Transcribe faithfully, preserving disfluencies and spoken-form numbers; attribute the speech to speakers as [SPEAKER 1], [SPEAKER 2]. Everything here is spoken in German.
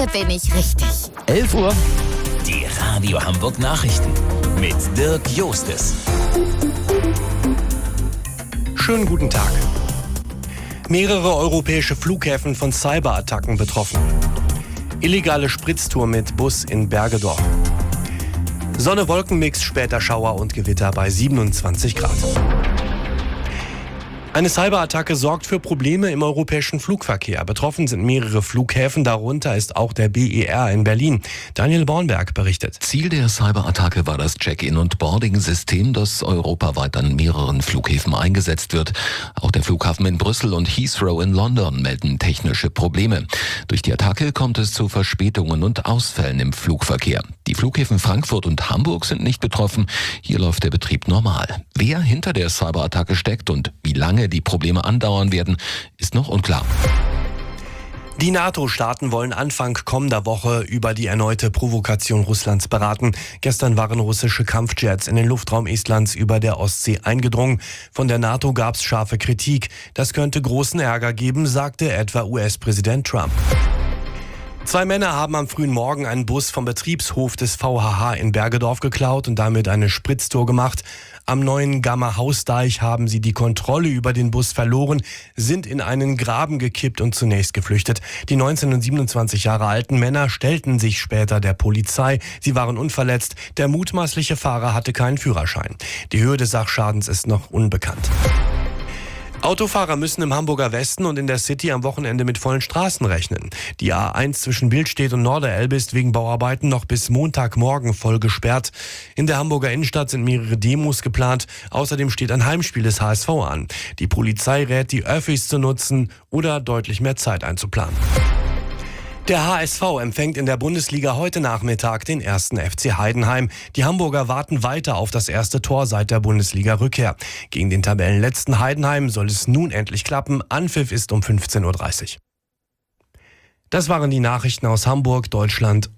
[SPEAKER 1] Hier bin ich richtig.
[SPEAKER 2] elf Uhr.
[SPEAKER 3] Die Radio Hamburg Nachrichten mit Dirk Jostes.
[SPEAKER 4] Schönen guten Tag. Mehrere europäische Flughäfen von Cyberattacken betroffen. Illegale Spritztour mit Bus in Bergedorf. Sonne-Wolken-Mix, später Schauer und Gewitter bei siebenundzwanzig Grad. Eine Cyberattacke sorgt für Probleme im europäischen Flugverkehr. Betroffen sind mehrere Flughäfen, darunter ist auch der B E R in Berlin. Daniel Bornberg berichtet.
[SPEAKER 5] Ziel der Cyberattacke war das Check-in- und Boarding-System, das europaweit an mehreren Flughäfen eingesetzt wird. Auch der Flughafen in Brüssel und Heathrow in London melden technische Probleme. Durch die Attacke kommt es zu Verspätungen und Ausfällen im Flugverkehr. Die Flughäfen Frankfurt und Hamburg sind nicht betroffen. Hier läuft der Betrieb normal. Wer hinter der Cyberattacke steckt und wie lange die Probleme andauern werden, ist noch unklar.
[SPEAKER 4] Die NATO-Staaten wollen Anfang kommender Woche über die erneute Provokation Russlands beraten. Gestern waren russische Kampfjets in den Luftraum Estlands über der Ostsee eingedrungen. Von der NATO gab es scharfe Kritik. Das könnte großen Ärger geben, sagte etwa U S-Präsident Trump. Zwei Männer haben am frühen Morgen einen Bus vom Betriebshof des V H H in Bergedorf geklaut und damit eine Spritztour gemacht. Am neuen Gamma-Hausdeich haben sie die Kontrolle über den Bus verloren, sind in einen Graben gekippt und zunächst geflüchtet. Die neunzehn und siebenundzwanzig Jahre alten Männer stellten sich später der Polizei. Sie waren unverletzt. Der mutmaßliche Fahrer hatte keinen Führerschein. Die Höhe des Sachschadens ist noch unbekannt. Autofahrer müssen im Hamburger Westen und in der City am Wochenende mit vollen Straßen rechnen. Die A eins zwischen Billstedt und Norderelbe ist wegen Bauarbeiten noch bis Montagmorgen voll gesperrt. In der Hamburger Innenstadt sind mehrere Demos geplant. Außerdem steht ein Heimspiel des H S V an. Die Polizei rät, die Öffis zu nutzen oder deutlich mehr Zeit einzuplanen. Der H S V empfängt in der Bundesliga heute Nachmittag den ersten F C Heidenheim. Die Hamburger warten weiter auf das erste Tor seit der Bundesliga-Rückkehr. Gegen den Tabellenletzten Heidenheim soll es nun endlich klappen. Anpfiff ist um fünfzehn Uhr dreißig. Das waren die Nachrichten aus Hamburg, Deutschland